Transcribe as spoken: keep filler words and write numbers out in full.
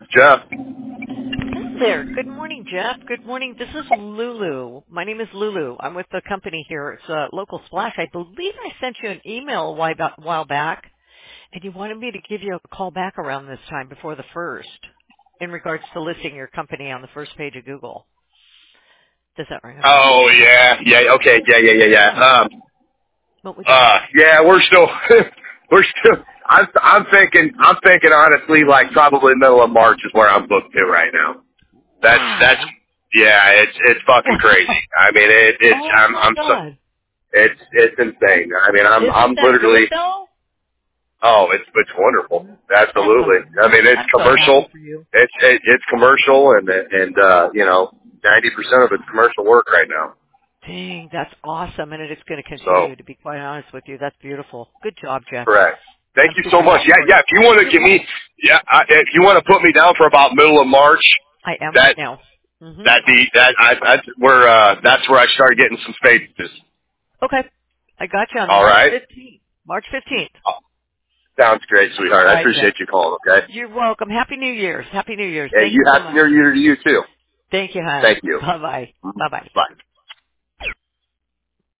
Jeff. Hello there. Good morning, Jeff. Good morning. This is Lulu. My name is Lulu. I'm with the company here. It's uh, Local Splash. I believe I sent you an email a while ba- while back, and you wanted me to give you a call back around this time before the first in regards to listing your company on the first page of Google. Does that ring a bell? Oh, yeah. Yeah, okay. Yeah, yeah, yeah, yeah. Um, What would you uh, like? yeah, we're still, we're still, I'm, I'm thinking, I'm thinking honestly, like probably middle of March is where I'm booked to right now. That's, that's, Wow. yeah, it's, it's fucking crazy. I mean, it, it's, Oh, I'm, my I'm so, God. it's, it's insane. I mean, I'm, I'm Isn't that good, literally, though? oh, it's, it's wonderful. That's Absolutely. I mean, amazing. it's I'm so happy commercial. for you. It's, it, it's commercial and, and, uh, you know, ninety percent of it's commercial work right now. Dang, that's awesome, and it is going to So, continue, to be quite honest with you. That's beautiful. Good job, Jeff. correct. Thank I'm you so super much. happy Yeah, for you. yeah. If you want to You're give me, welcome. yeah, I, if you want to put me down for about middle of March, I am right that now. hmm that be that I that's where uh, that's where I started getting some spaces. Okay. I got you on the All March right. fifteenth. March fifteenth. Oh, sounds great, All sweetheart. I right, Jeff. appreciate you calling. Okay. You're welcome. Happy New Year's. Happy New Year's. Hey, Thank you you so happy much. New Year to you too. Thank you, hon. Thank you. Bye-bye. Bye-bye. Bye.